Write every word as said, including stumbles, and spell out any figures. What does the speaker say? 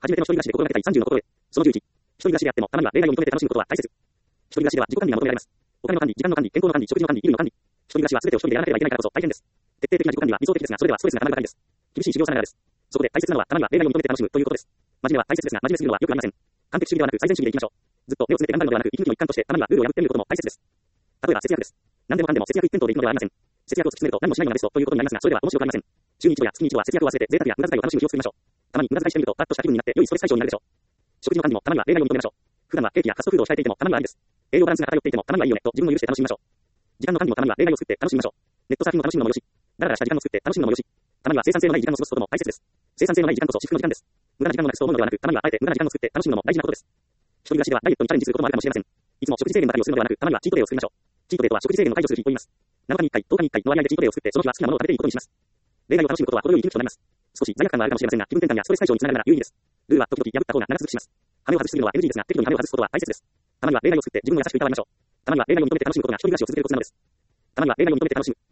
初めての一人暮らしで心がけたいさんじゅうの心得。そのじゅういち。一人暮らしであっても、たまには例外を認めて楽しむことは大切。一人暮らしでは自己管理が求められます。お金の管理、時間の管理、健康の管理、食事の管理、衣類の管理。一人暮らしは全てを一人でやらなければいけないからこそ大変です。徹底的な自己管理は理想的ですが、それではストレスが溜まるばかりです。厳しい修行さながらです。そこで大切なのは、たまには例外を認めて楽しむということです。真面目は大切ですが、真面目すぎるのはよくありません。完璧主義ではなく最善主義でいきましょう。ずっと目をつねって頑張るのではなく、息抜きの一環として、たまにはルールを破ってみることも大切です。例えば節約です。何でもかんでも節約一辺倒でいくのではありません。節約を突き詰めると何もしないのがベストということになりますが、それでは面白くありません。週に一度や月に一度は節約を忘れて贅沢や無駄遣いを楽しむ日を作りましょう。たまに無駄遣いしてみるとパッとした気分になって良いストレス解消になるでしょう。食事の管理もたまには例外を認めましょう。普段はケーキやファストフードを控えていてもたまにはありです。栄養バランスが偏っていてもたまにはいいよねと自分を許して楽しみましょう。時間の管理もたまには例外を作って楽しみましょう。ネットサーフィンを楽しむのもよし、だらだらした時間を作って楽しむのもよし、たまには生産性のない時間を過ごすことも大切です。生産性のない時間こそ至福の時間です。無駄な時間をなくすと思うのではなく、たまにはあえて無駄な時間を作って楽しむのも大事なことです。一人暮らしではダイエットにチャレンジすることもあるかもしれません。いつも食事制限ばかりをするのではなく、たまにはチートデーを作りましょう。チートデーとは食事制限を解除する日と言います。なのかにいっかい、とおかにいっかいの割合でチートデーを作って、その日は好きなものを食べていいことにします。例外を楽しむことは程よい一日となります。少し罪悪感があるかもしれませんが、気分転換やストレス解消につながるなら有意義です。ルールは時々破った方が長続きします。羽を外しすぎるのは エヌジー ですが、適度に羽を外すことは大切です。たまには例外を作って自分を優しくいたわりましょう。たまには例外を認めて楽しむことが一人暮らしを続けるコツなのです。たまには例外を認めて楽しむ。